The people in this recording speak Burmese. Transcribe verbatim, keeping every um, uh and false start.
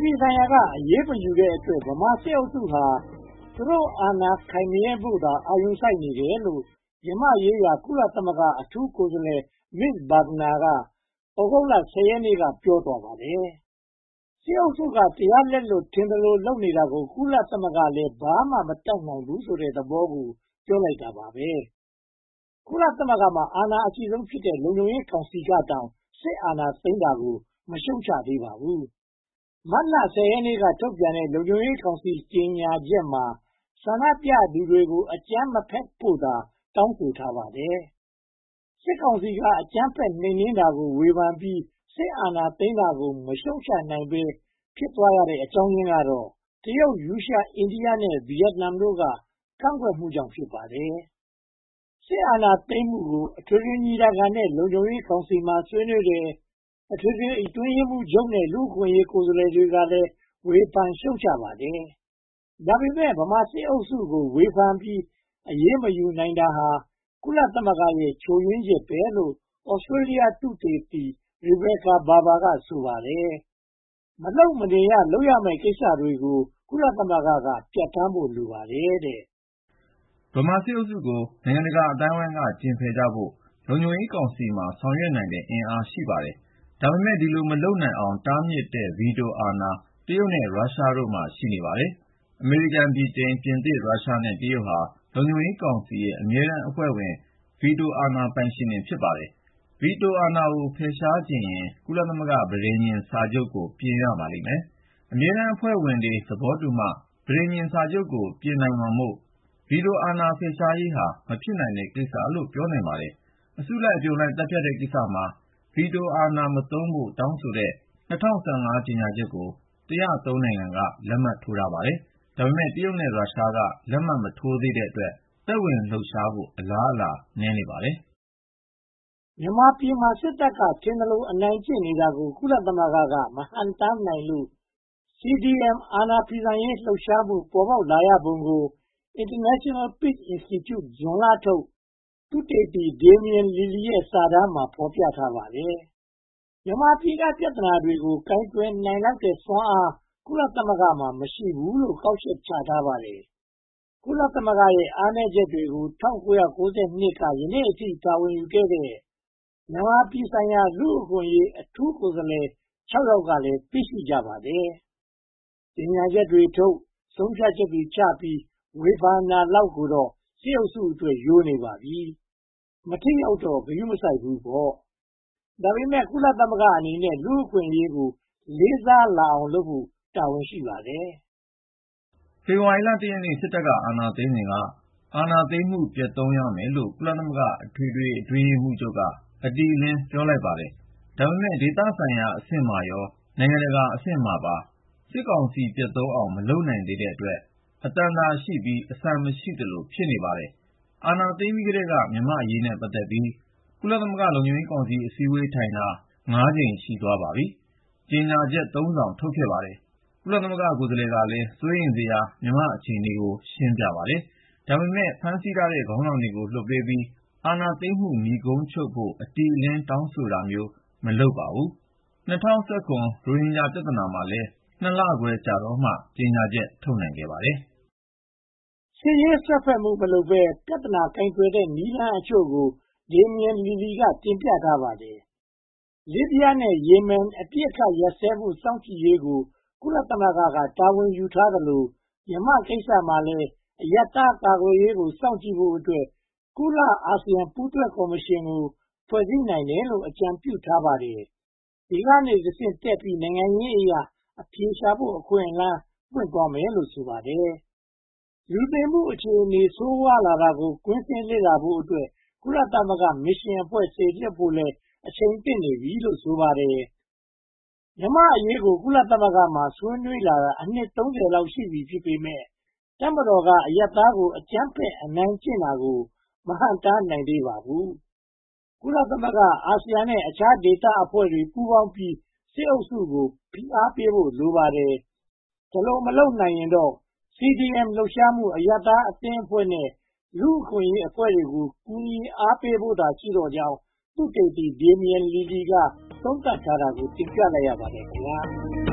ပြည်ဆိုင်ရာကအရေးမယူတဲ့အတွက်ဗမာစစ်အုပ်စုဟာသူတို့အာဏာခိုင်မြဲဖို့သာအာရုံစိုက်နေတယ်လို့မြန်မာရေးရာကုလသမဂ္ဂအထူးကိုယ်စားလှယ် Miz Burgener ကဩဂုတ်လ ဆယ် ရက်နေ့ကပြောသွားပါတယ်။စစ်အုပ်စုကတရားလက်လွတ်ထင်သလိုလုပ်နေတာကိုကုလသမဂ္ဂလည်းဘာမှမတတ်နိုင်ဘူးဆိုတဲ့သဘောကိုပြောလိုက်တာပါပဲ။ကုလသမဂ္ဂမှာအာဏာအကြီးဆုံးဖြစ်တဲ့လုံခြုံရေးကောင်စီကတောင်စစ်အာဏာသိမ်းတာကိုမရှုတ်ချသေးပါဘူး။မတ်လ ဆယ် ရက်နေ့ကထုတ်ပြန်တဲ့လုံခြုံရေးကောင်စီကြေညာချက်မှာဆန္ဒပြသူတွေကိုအကြမ်းမဖက်ဖို့သာတောင်းဆိုထားပါတယ်။စစ်ကောင်စီကအကြမ်းဖက်နှိမ်နင်းတာကိုဝေဖန်ပြီးစစ်အာဏာသိမ်းတာကိုမရှုတ်ချနိုင်ဘဲဖြစ်သွားရတဲ့အကြောင်းရင်းကတော့တရုတ်၊ရုရှား၊အိန္ဒိယနဲ့ဗီယက်နမ်တို့ကကန့်ကွက်မှုကြောင့်ဖြစ်ပါတယ်။စစ်အာဏာသိမ်းမှုကိုအထွေထွေညီလာခံနဲ့လုံခြုံရေးကောင်စီမှာဆွေးနွေးတယ်။အထွေထွေအတွင်းရေးမှူးချုပ်နဲ့လူ့အခွင့်အရေးကိုယ်စားလှယ်တွေကလည်းဝေဖန်ရှုတ်ချပါတယ်။ဒါပေမဲ့ဗမာစစ်အုပ်စုကိုဝေဖန်ပြီးအရေးမယူနိုင်တာဟာကုလသမဂ္ဂရဲ့ချို့ယွင်းချက်ပဲလို့ Australia သုတေသီ Rebecca Barber ကဆိုပါတယ်။မလုပ်မနေရလုပ်ရမယ့်ကိစ္စတွေကိုကုလသမဂ္ဂကပြဋ္ဌာန်းဖို့လိုပါတယ်တဲ့။ဗမာစစ်အုပ်စုကိုနိုင်ငံတကာအသိုင်းအဝိုင်းကကျင့်ဖယ်ကြဖို့လုံခြုံရေးကောင်စီမှာဆောင်ရွက်နိုင်တဲ့အင်အားရှိပါတယ်။ဒါပေမဲ့ဒီလိုမလုပ်နိုင်အောင်တားမြစ်တဲ့ဗီတိုအာဏာတရုတ်နဲ့ရုရှားတို့မှာရှိနေပါတယ်။အမေရိကန်၊ဗြိတိန်၊ပြင်သစ်၊ရုရှားနဲ့တရုတ်ဟာလုံခြုံရေးကောင်စီရဲ့အမြဲတမ်းအဖွဲ့ဝင်ဗီတိုအာဏာပိုင်ရှင်တွေဖြစ်ပါတယ်။ဗီတိုအာဏာကိုဖယ်ရှားချင်ရင်ကုလသမဂ္ဂပဋိညာဉ်စာချုပ်ကိုပြင်ရပါလိမ့်မယ်။အမြဲတမ်းအဖွဲ့ဝင်တွေသဘောတူမှပဋိညာဉ်စာချုပ်ကိုပြင်နိုင်မှာမို့ဗီတိုအာဏာဖယ်ရှားရေးဟာမဖြစ်နိုင်တဲ့ကိစ္စလို့ပြောနိုင်ပါတယ်။အစုလိုက်အပြုံလိုက်တပ်ဖြတ်တဲ့ကိစ္စမှာဗီတိုအာဏာမသုံးဖို့တောင်းဆိုတဲ့၂၀၁၅ကြေညာချက်ကို၁၀၃နိုင်ငံကလက်မှတ်ထိုးထားပါတယ်။ဒါပေမဲ့တရုတ်နဲ့ရုရှားကလက်မှတ်မထိုးသေးတဲ့အတွက်သက်ဝင်လှုပ်ရှားဖို့အလားအလာနည်းနေပါတယ်။မြန်မာပြည်မှာစစ်တပ်ကထင်သလိုအနိုင်ကျင့်နေတာကိုကုလသမဂ္ဂကမဟန့်တားနိုင်လို့ စီ ဒီ အမ် အာဏာဖီဆန်ရေးလှုပ်ရှားမှုပေါ်ပေါက်လာရပုံကို International Peace Institute ဇွန်လထုတ်သုတေသီ Damien Lilley ရဲ့စာတမ်းမှာဖော်ပြထားပါတယ်။မြန်မာပြည်ကပြဿနာတွေကိုကိုင်တွယ်နိုင်လောက်တဲ့စွမ်းအားကုလသမဂ္ဂမှာမရှိဘူးလို့ကောက်ချက်ချထားပါတယ်။ကုလသမဂ္ဂရဲ့အားနည်းချက်တွေကို၁၉၉၂ ကယနေ့အထိတာဝန်ယူခဲ့တဲ့မြန်မာပြည်ဆိုင်ရာလူ့အခွင့်အရေးအထူးကိုယ်စားလှယ်ခြောက်ယောက်ကလည်းသိရှိကြပါတယ်။ကြေညာချက်တွေထုတ်ဆုံးဖြတ်ချက်တွေချပြီးဝေဖန်တာလောက်ကိုတော့စစ်အုပ်စုအတွက်ရိုးနေပါပြီ။မထိရောက်တော့ဂရုမစိုက်ဘူးပေါ့။ဒါပေမဲ့ကုလသမဂ္ဂအနေနဲ့လူ့အခွင့်အရေးကိုလေးစားလာအောင်လုပ်ဖို့တာဝန်ရှိပါတယ်။ဖေဖေါ်ဝါရီလ ၁ ရက်နေ့စစ်တပ်ကအာဏာသိမ်းစဉ်ကအာဏာသိမ်းမှုပျက်သုဉ်းရမယ်လို့ကုလသမဂ္ဂအထွေထွေအတွင်းရေးမှူးချုပ်ကအတိအလင်းပြောလိုက်ပါတယ်။ဒါပေမဲ့ဒေသဆိုင်ရာအဆင့်မှာရောနိုင်ငံတကာအဆင့်မှာပါစစ်ကောင်စီပျက်သုဉ်းအောင်မလုပ်နိုင်သေးတဲ့အတွက်အတန်တာရှိပြီးအဆန်မရှိသလိုဖြစ်နေပါတယ်။အာဏာသိမ်းပြီးကတည်းကမြန်မာ့အရေးနဲ့ပတ်သက်ပြီးကုလသမဂ္ဂလုံခြုံရေးကောင်စီအစည်းအဝေးထိုင်တာငါးကြိမ်ရှိသွားပါပြီ။ကြေညာချက်သုံးစောင်ထုတ်ခဲ့ပါတယ်။ကုလသမဂ္ဂကိုယ်စားလှယ်ကလည်းစိုးရိမ်စရာမြန်မာ့အခြေအနေကိုရှင်းပြပါတယ်။ဒါပေမဲ့ဖမ်းဆီးထားတဲ့ခေါင်းဆောင်တွေကိုလွှတ်ပေးပြီးအာဏာသိမ်းမှုနိဂုံးချုပ်ဖို့အတိအလင်းတောင်းဆိုတာမျိုးမလုပ်ပါဘူး။၂၀၁၇ရိုဟင်ဂျာပြဿနာမှာလည်းနှစ်လခွဲကြာတော့မှကြေညာချက်ထုတ်နိုင်ခဲ့ပါတယ်။စစ်ရေးဆက်ဖက်မှုမလုပ်ဘဲပြဿနာကိုင်တွယ်တဲ့နည်းလမ်းအချို့ကို Damien Lilley ကတင်ပြထားပါတယ်။လစ်ဗျားနဲ့ယီမင်အပစ်အခတ်ရပ်စဲမှုစောင့်ကြည့်ရေးကိုကုလသမဂ္ဂကတာဝန်ယူထားသလိုမြန်မာ့ကိစ္စမှာလည်းအရပ်သားကာကွယ်ရေးကိုစောင့်ကြည့်ဖို့အတွက်ကုလ-အာဆီယံပူးတွဲကော်မရှင်ကိုဖွဲ့စည်းနိုင်တယ်လို့အကြံပြုထားပါတယ်။ဒီကနေတဆင့်တက်ပြီးနိုင်ငံရေးအရအဖြေရှာဖို့အခွင့်အလမ်းပွင့်သွားမယ်လို့ဆိုပါတယ်။လူသိမှုအခြေအနေဆိုးဝါးလာတာကိုကွင်းဆင်းလေ့လာဖို့အတွက်ကုလသမဂ္ဂမစ်ရှင်အဖွဲ့စေလွှတ်ဖို့လည်းအချိန်သင့်နေပြီလို့ဆိုပါတယ်။မြန်မာ့အရေးကိုကုလသမဂ္ဂမှာဆွေးနွေးလာတာအနှစ်သုံးဆယ်လောက်ရှိပြီဖြစ်ပေမဲ့တပ်မတော်ကအရပ်သားကိုအကြမ်းဖက်အနိုင်ကျင့်တာကိုမဟန့်တားနိုင်သေးပါဘူး။ကုလသမဂ္ဂ၊အာဆီယံနဲ့အခြားဒေသအဖွဲ့တွေပူးပေါင်းပြီးစစ်အုပ်စုကိုဖိအားပေးဖို့လိုပါတယ်။ဒီလိုမလုပ်နိုင်ရင်တော့ စီ ဒီ အမ် လှုပ်ရှားမှုအရပ်သားအသင်းအဖွဲ့နဲ့လူ့အခွင့်အရေးအဖွဲ့တွေကိုကူညီအားပေးဖို့သာရှိတော့ကြောင်းသုတေသီ Damien Lilley ကသုံးသပ်ထားတာကိုတင်ပြလိုက်ရပါတယ်ခင်ဗျာ။